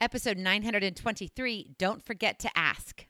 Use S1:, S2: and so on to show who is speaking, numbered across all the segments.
S1: Episode 923, Don't Forget to Ask.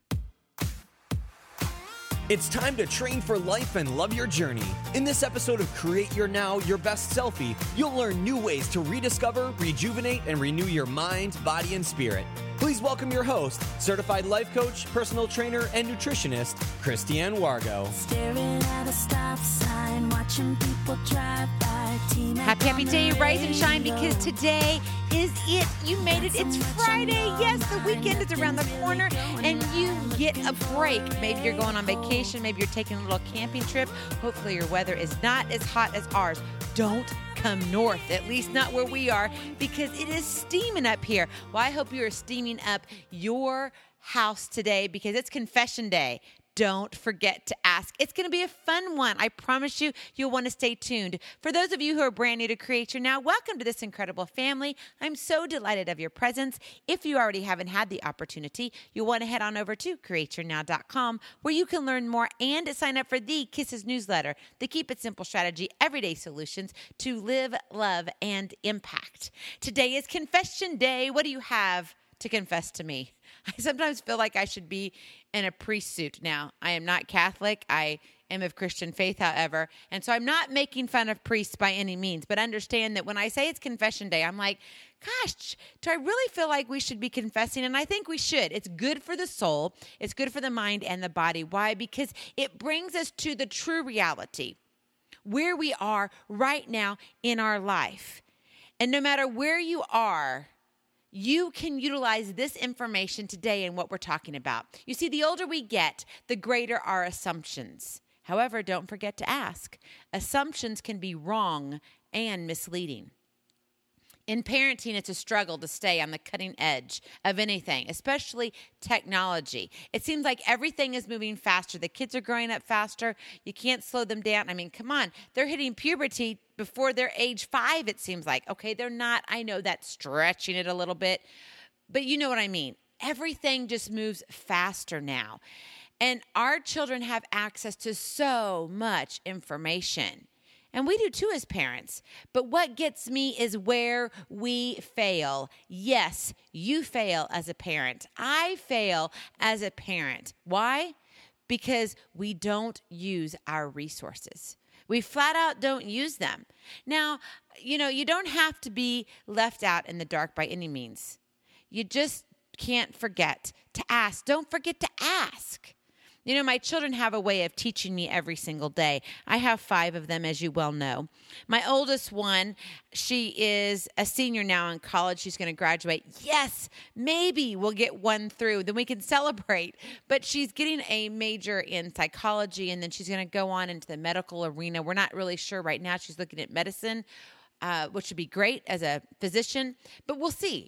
S2: It's time to train for life and love your journey. In this episode of Create Your Now, Your Best Selfie, you'll learn new ways to rediscover, rejuvenate, and renew your mind, body, and spirit. Please welcome your host, certified life coach, personal trainer, and nutritionist, Christiane Wargo.
S3: Staring at a stop sign, watching people drive by.
S1: Happy day, rise and shine, because today is it. You made it. It's Friday. Yes, the weekend is around the corner, and you get a break. Maybe you're going on vacation. Maybe you're taking a little camping trip. Hopefully your weather is not as hot as ours. Don't come north, at least not where we are, because it is steaming up here. Well, I hope you are steaming up your house today because it's confession day. Don't forget to ask. It's going to be a fun one. I promise you, you'll want to stay tuned. For those of you who are brand new to Create Your Now, welcome to this incredible family. I'm so delighted of your presence. If you already haven't had the opportunity, you'll want to head on over to createyournow.com, where you can learn more and sign up for the Kisses newsletter, the Keep It Simple Strategy, everyday solutions to live, love, and impact. Today is Confession Day. What do you have to confess to me? I sometimes feel like I should be in a priest suit now. I am not Catholic. I am of Christian faith, however. And so I'm not making fun of priests by any means, but understand that when I say it's confession day, I'm like, gosh, do I really feel like we should be confessing? And I think we should. It's good for the soul. It's good for the mind and the body. Why? Because it brings us to the true reality, where we are right now in our life. And no matter where you are, you can utilize this information today in what we're talking about. You see, the older we get, the greater our assumptions. However, don't forget to ask. Assumptions can be wrong and misleading. In parenting, it's a struggle to stay on the cutting edge of anything, especially technology. It seems like everything is moving faster. The kids are growing up faster. You can't slow them down. I mean, come on. They're hitting puberty before they're age 5, it seems like. Okay, they're not. I know that's stretching it a little bit, but you know what I mean. Everything just moves faster now. And our children have access to so much information. And we do too as parents. But what gets me is where we fail. Yes, you fail as a parent. I fail as a parent. Why? Because we don't use our resources. We flat out don't use them. Now, you don't have to be left out in the dark by any means. You just can't forget to ask. Don't forget to ask. My children have a way of teaching me every single day. I have 5 of them, as you well know. My oldest one, she is a senior now in college. She's going to graduate. Yes, maybe we'll get one through. Then we can celebrate. But she's getting a major in psychology, and then she's going to go on into the medical arena. We're not really sure right now. She's looking at medicine, which would be great as a physician. But we'll see,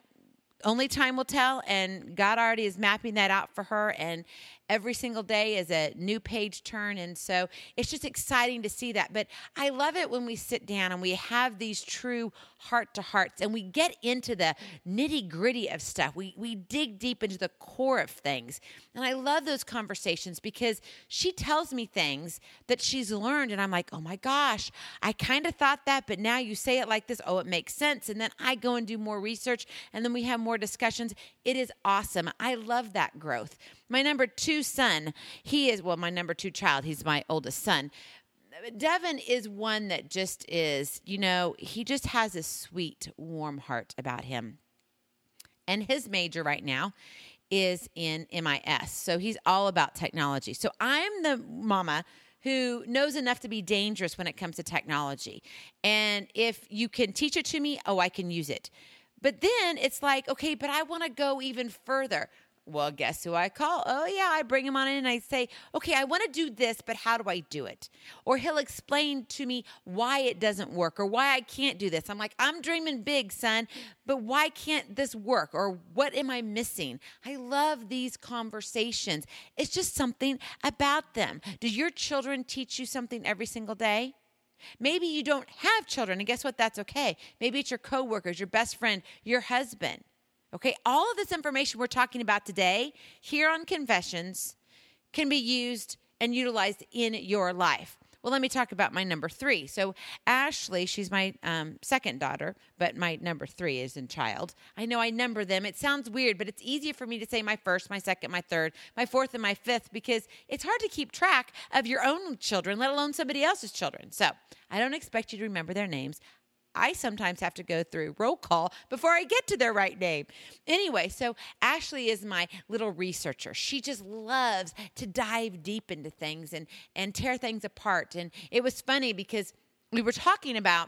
S1: Only time will tell, and God already is mapping that out for her, and every single day is a new page turn, and so it's just exciting to see that. But I love it when we sit down and we have these true heart-to-hearts, and we get into the nitty-gritty of stuff. We dig deep into the core of things, and I love those conversations because she tells me things that she's learned, and I'm like, oh my gosh, I kind of thought that, but now you say it like this, oh, it makes sense, and then I go and do more research, and then we have more discussions. It is awesome. I love that growth. My number 2 son, my number 2 child. He's my oldest son. Devin is one that just is, he just has a sweet, warm heart about him. And his major right now is in MIS. So he's all about technology. So I'm the mama who knows enough to be dangerous when it comes to technology. And if you can teach it to me, I can use it. But then it's like, okay, but I want to go even further. Well, guess who I call? Oh, yeah, I bring him on in and I say, okay, I want to do this, but how do I do it? Or he'll explain to me why it doesn't work or why I can't do this. I'm like, I'm dreaming big, son, but why can't this work? Or what am I missing? I love these conversations. It's just something about them. Do your children teach you something every single day? Maybe you don't have children, and guess what? That's okay. Maybe it's your coworkers, your best friend, your husband. Okay, all of this information we're talking about today here on Confessions can be used and utilized in your life. Well, let me talk about my number 3. So Ashley, she's my second daughter, but my number 3 is in child. I know I number them. It sounds weird, but it's easier for me to say my first, my second, my third, my fourth, and my fifth because it's hard to keep track of your own children, let alone somebody else's children. So I don't expect you to remember their names. I sometimes have to go through roll call before I get to their right name. Anyway, so Ashley is my little researcher. She just loves to dive deep into things and tear things apart. And it was funny because we were talking about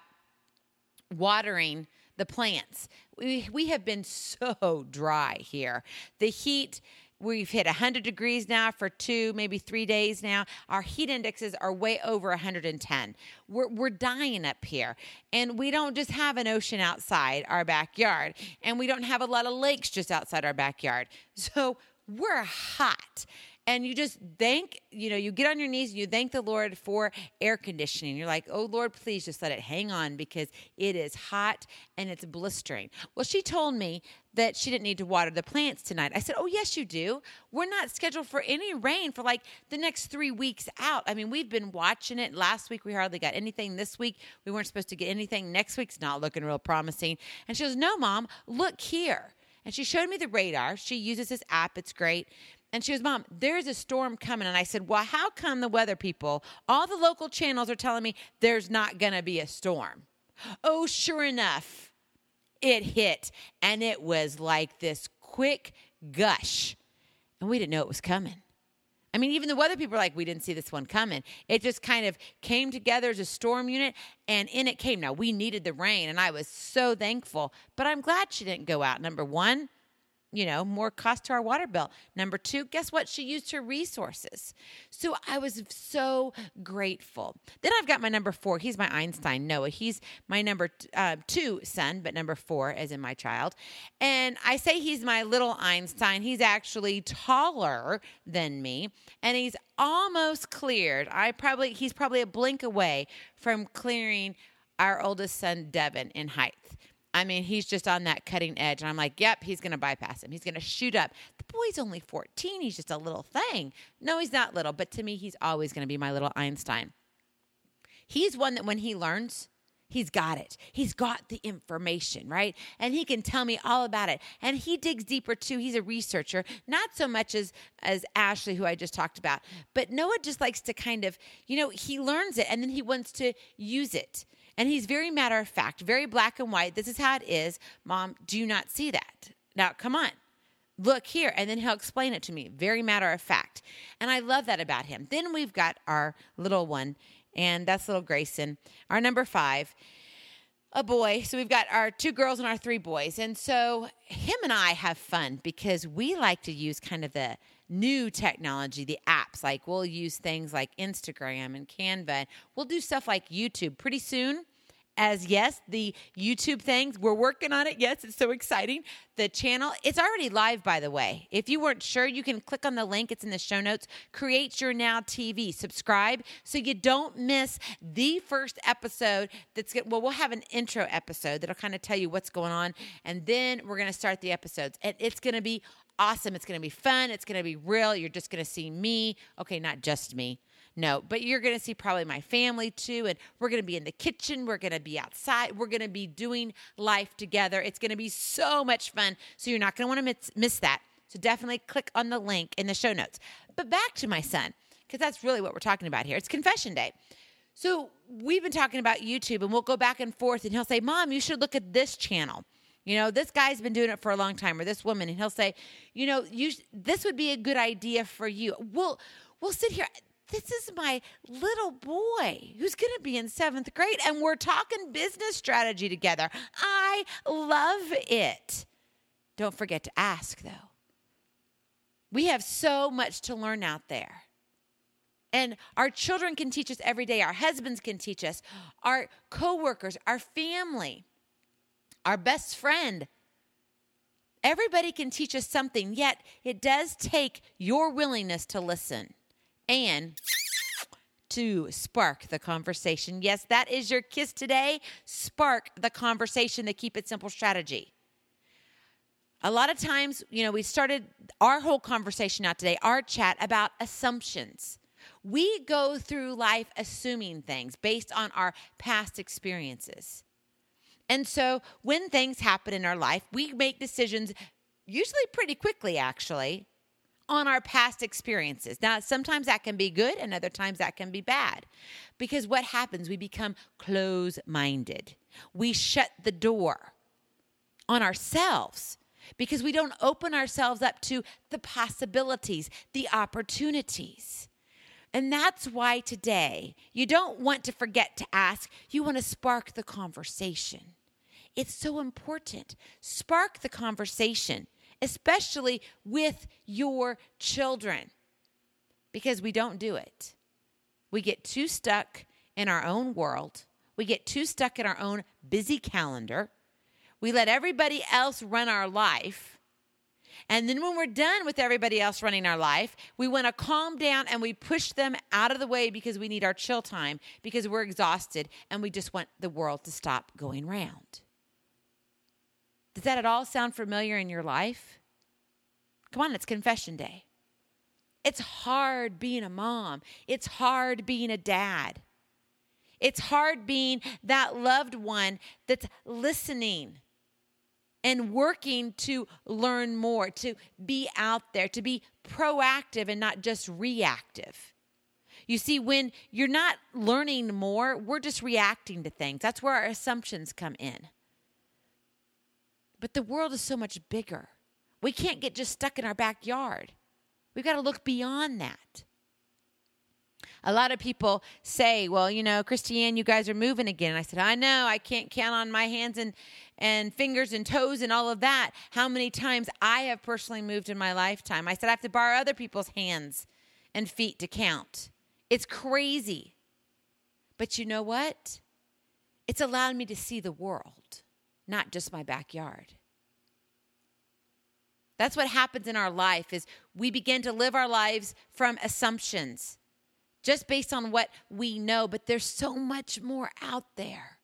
S1: watering the plants. We have been so dry here. The heat, we've hit 100 degrees now for 2, maybe 3 days now. Our heat indexes are way over 110. We're dying up here. And we don't just have an ocean outside our backyard. And we don't have a lot of lakes just outside our backyard. So we're hot. And you just you get on your knees and you thank the Lord for air conditioning. You're like, oh, Lord, please just let it hang on because it is hot and it's blistering. Well, she told me that she didn't need to water the plants tonight. I said, oh, yes, you do. We're not scheduled for any rain for like the next 3 weeks out. I mean, we've been watching it. Last week, we hardly got anything. This week, we weren't supposed to get anything. Next week's not looking real promising. And she goes, no, Mom, look here. And she showed me the radar. She uses this app. It's great. And she goes, Mom, there's a storm coming. And I said, well, how come the weather people, all the local channels are telling me there's not going to be a storm? Oh, sure enough, it hit. And it was like this quick gush. And we didn't know it was coming. I mean, even the weather people are like, we didn't see this one coming. It just kind of came together as a storm unit, and in it came. Now, we needed the rain, and I was so thankful. But I'm glad she didn't go out. Number 1, more cost to our water bill. Number 2, guess what? She used her resources. So I was so grateful. Then I've got my number 4. He's my Einstein, Noah. He's my number 2 son, but number 4 as in my child. And I say he's my little Einstein. He's actually taller than me, and he's almost cleared. He's probably a blink away from clearing our oldest son, Devin, in height. I mean, he's just on that cutting edge. And I'm like, yep, he's going to bypass him. He's going to shoot up. The boy's only 14. He's just a little thing. No, he's not little. But to me, he's always going to be my little Einstein. He's one that when he learns, he's got it. He's got the information, right? And he can tell me all about it. And he digs deeper, too. He's a researcher, not so much as Ashley, who I just talked about. But Noah just likes to kind of, he learns it, and then he wants to use it. And he's very matter of fact, very black and white. This is how it is. Mom, do you not see that? Now, come on. Look here. And then he'll explain it to me. Very matter of fact. And I love that about him. Then we've got our little one, and that's little Grayson. Our number 5, a boy. So we've got our 2 girls and our 3 boys. And so him and I have fun because we like to use kind of the new technology, the apps. Like we'll use things like Instagram and Canva. We'll do stuff like YouTube pretty soon. Yes, the YouTube things, we're working on it. Yes, it's so exciting. The channel, it's already live, by the way. If you weren't sure, you can click on the link. It's in the show notes. Create Your Now TV. Subscribe so you don't miss the first episode. We'll have an intro episode that'll kind of tell you what's going on. And then we're going to start the episodes. And it's going to be awesome. It's going to be fun. It's going to be real. You're just going to see me. Okay, not just me. No, but you're going to see probably my family too. And we're going to be in the kitchen. We're going to be outside. We're going to be doing life together. It's going to be so much fun. So you're not going to want to miss that. So definitely click on the link in the show notes. But back to my son, because that's really what we're talking about here. It's Confession Day. So we've been talking about YouTube, and we'll go back and forth, and he'll say, Mom, you should look at this channel. This guy's been doing it for a long time, or this woman, and he'll say, this would be a good idea for you. We'll sit here. This is my little boy who's going to be in 7th grade, and we're talking business strategy together. I love it. Don't forget to ask, though. We have so much to learn out there. And our children can teach us every day. Our husbands can teach us. Our coworkers, our family, our best friend. Everybody can teach us something, yet it does take your willingness to listen and to spark the conversation. Yes, that is your kiss today. Spark the conversation, the Keep It Simple strategy. A lot of times, we started our whole conversation out today, our chat, about assumptions. We go through life assuming things based on our past experiences. And so when things happen in our life, we make decisions usually pretty quickly, actually, on our past experiences. Now, sometimes that can be good and other times that can be bad. Because what happens? We become closed-minded. We shut the door on ourselves because we don't open ourselves up to the possibilities, the opportunities. And that's why today you don't want to forget to ask. You want to spark the conversation. It's so important. Spark the conversation, especially with your children, because we don't do it. We get too stuck in our own world. We get too stuck in our own busy calendar. We let everybody else run our life. And then when we're done with everybody else running our life, we want to calm down and we push them out of the way because we need our chill time, because we're exhausted and we just want the world to stop going round. Does that at all sound familiar in your life? Come on, it's confession day. It's hard being a mom. It's hard being a dad. It's hard being that loved one that's listening and working to learn more, to be out there, to be proactive and not just reactive. You see, when you're not learning more, we're just reacting to things. That's where our assumptions come in. But the world is so much bigger. We can't get just stuck in our backyard. We've got to look beyond that. A lot of people say, well, Christiane, you guys are moving again. And I said, I know. I can't count on my hands and fingers and toes and all of that how many times I have personally moved in my lifetime. I said, I have to borrow other people's hands and feet to count. It's crazy. But you know what? It's allowed me to see the world, not just my backyard. That's what happens in our life is we begin to live our lives from assumptions just based on what we know, but there's so much more out there.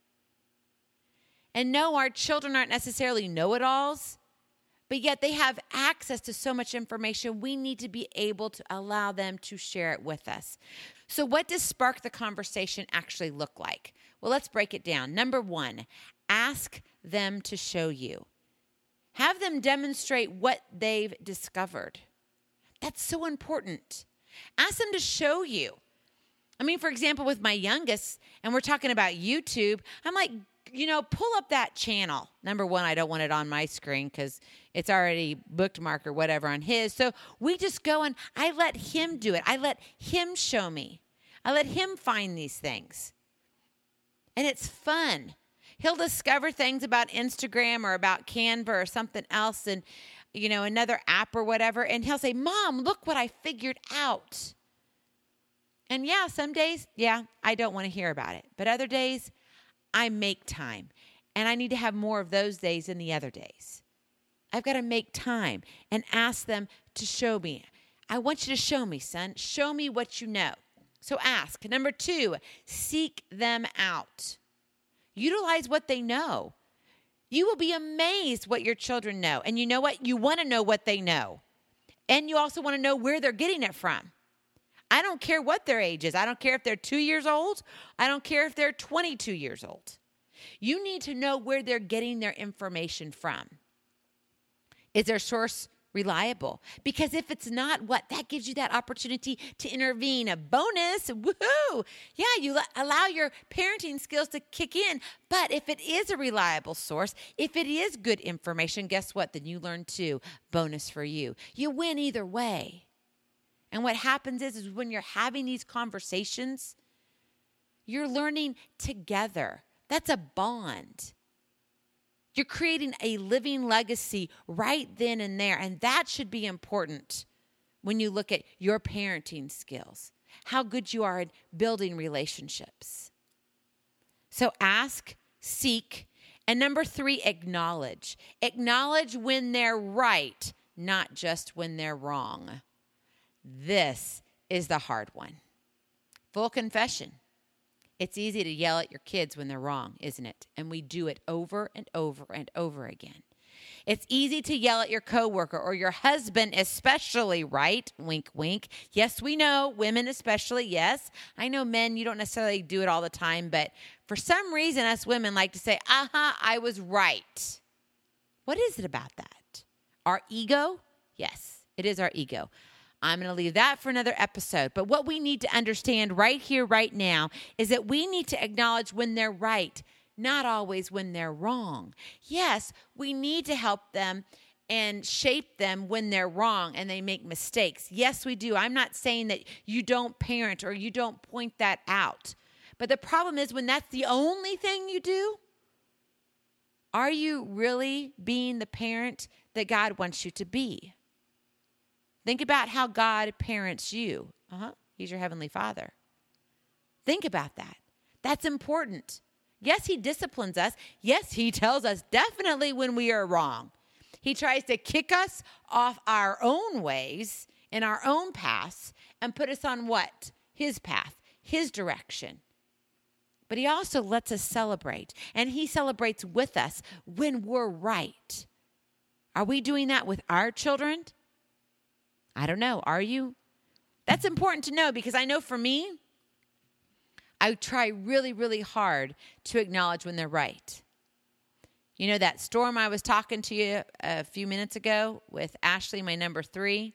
S1: And no, our children aren't necessarily know-it-alls, but yet they have access to so much information. We need to be able to allow them to share it with us. So what does spark the conversation actually look like? Well, let's break it down. Number one, ask them to show you. Have them demonstrate what they've discovered. That's so important. Ask them to show you. I mean, for example, with my youngest, and we're talking about YouTube, I'm like, pull up that channel. Number one, I don't want it on my screen because it's already bookmarked or whatever on his. So we just go and I let him do it. I let him show me. I let him find these things. And it's fun. He'll discover things about Instagram or about Canva or something else and, another app or whatever. And he'll say, Mom, look what I figured out. And some days, I don't want to hear about it. But other days, I make time. And I need to have more of those days than the other days. I've got to make time and ask them to show me. I want you to show me, son. Show me what you know. So ask. Number two, seek them out. Utilize what they know. You will be amazed what your children know. And you know what? You want to know what they know. And you also want to know where they're getting it from. I don't care what their age is. I don't care if they're 2 years old. I don't care if they're 22 years old. You need to know where they're getting their information from. Is their source reliable? Because if it's not, that gives you that opportunity to intervene. A bonus, woohoo! Yeah, you allow your parenting skills to kick in. But if it is a reliable source, if it is good information, guess what? Then you learn too. Bonus for you. You win either way. And what happens is when you're having these conversations, you're learning together. That's a bond. You're creating a living legacy right then and there. And that should be important when you look at your parenting skills, how good you are at building relationships. So ask, seek, and number three, acknowledge. Acknowledge when they're right, not just when they're wrong. This is the hard one. Full confession. It's easy to yell at your kids when they're wrong, isn't it? And we do it over and over and over again. It's easy to yell at your coworker or your husband especially, right? Wink, wink. Yes, we know. Women especially, yes. I know men, you don't necessarily do it all the time, but for some reason, us women like to say, I was right. What is it about that? Our ego? Yes, it is our ego. I'm going to leave that for another episode. But what we need to understand right here, right now, is that we need to acknowledge when they're right, not always when they're wrong. Yes, we need to help them and shape them when they're wrong and they make mistakes. Yes, we do. I'm not saying that you don't parent or you don't point that out. But the problem is when that's the only thing you do, are you really being the parent that God wants you to be? Think about how God parents you. He's your heavenly Father. Think about that. That's important. Yes, he disciplines us. Yes, he tells us definitely when we are wrong. He tries to kick us off our own ways and our own paths and put us on what? His path, his direction. But he also lets us celebrate, and he celebrates with us when we're right. Are we doing that with our children? I don't know. Are you? That's important to know because I know for me, I try really, really hard to acknowledge when they're right. You know that storm I was talking to you a few minutes ago with Ashley, my number 3?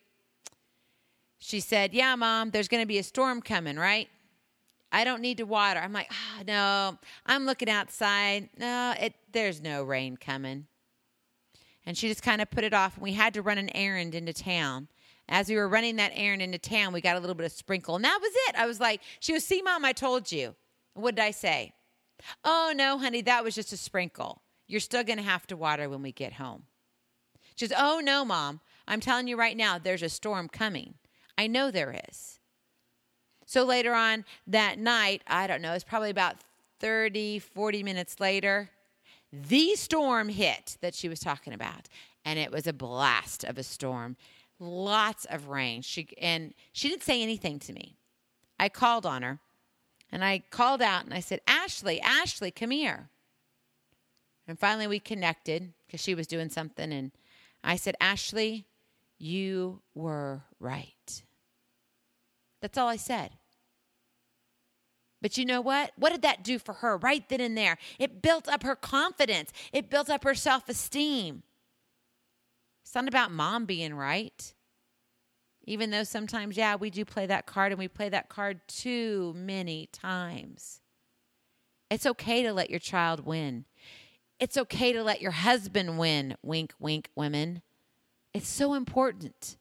S1: She said, yeah, Mom, there's going to be a storm coming, right? I don't need to water. I'm like, no, I'm looking outside. No, there's no rain coming. And she just kind of put it off. And we had to run an errand into town. As we were running that errand into town, we got a little bit of sprinkle. And that was it. I was like, she goes, see, Mom, I told you. And what did I say? Oh, no, honey, that was just a sprinkle. You're still going to have to water when we get home. She goes, oh, no, Mom. I'm telling you right now, there's a storm coming. I know there is. So later on that night, I don't know, it's probably about 30, 40 minutes later, the storm hit that she was talking about. And it was a blast of a storm. Lots of rain. She didn't say anything to me. I called on her, and I called out, and I said, Ashley, come here. And finally we connected because she was doing something, and I said, Ashley, you were right. That's all I said. But you know what? What did that do for her right then and there? It built up her confidence. It built up her self-esteem. It's not about Mom being right. Even though sometimes, we do play that card, and we play that card too many times. It's okay to let your child win. It's okay to let your husband win. Wink, wink, women. It's so important.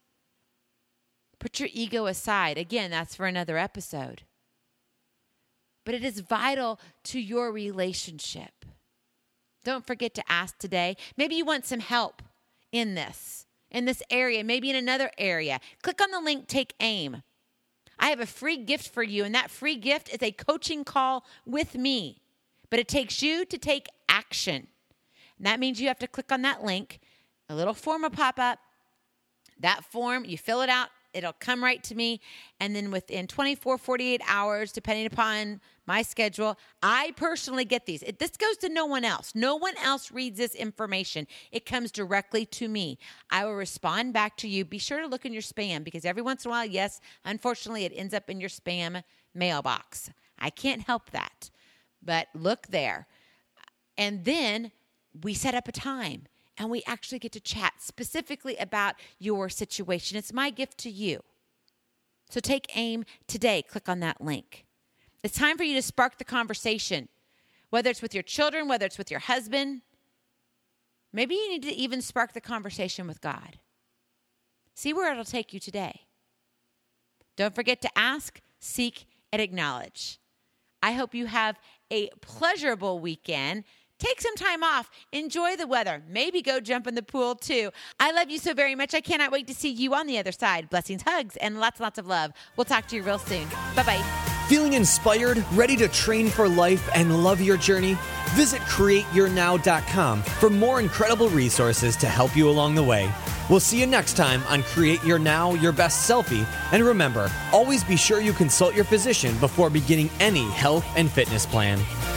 S1: Put your ego aside. Again, that's for another episode. But it is vital to your relationship. Don't forget to ask today. Maybe you want some help in this area, maybe in another area. Click on the link, Take Aim. I have a free gift for you, and that free gift is a coaching call with me. But it takes you to take action. And that means you have to click on that link. A little form will pop up. That form, you fill it out. It'll come right to me. And then within 24, 48 hours, depending upon my schedule, I personally get these. This goes to no one else. No one else reads this information. It comes directly to me. I will respond back to you. Be sure to look in your spam because every once in a while, yes, unfortunately, it ends up in your spam mailbox. I can't help that. But look there. And then we set up a time. And we actually get to chat specifically about your situation. It's my gift to you. So take aim today. Click on that link. It's time for you to spark the conversation, whether it's with your children, whether it's with your husband. Maybe you need to even spark the conversation with God. See where it'll take you today. Don't forget to ask, seek, and acknowledge. I hope you have a pleasurable weekend. Take some time off. Enjoy the weather. Maybe go jump in the pool too. I love you so very much. I cannot wait to see you on the other side. Blessings, hugs, and lots and lots of love. We'll talk to you real soon. Bye-bye.
S2: Feeling inspired, ready to train for life and love your journey? Visit CreateYourNow.com for more incredible resources to help you along the way. We'll see you next time on Create Your Now, Your Best Selfie. And remember, always be sure you consult your physician before beginning any health and fitness plan.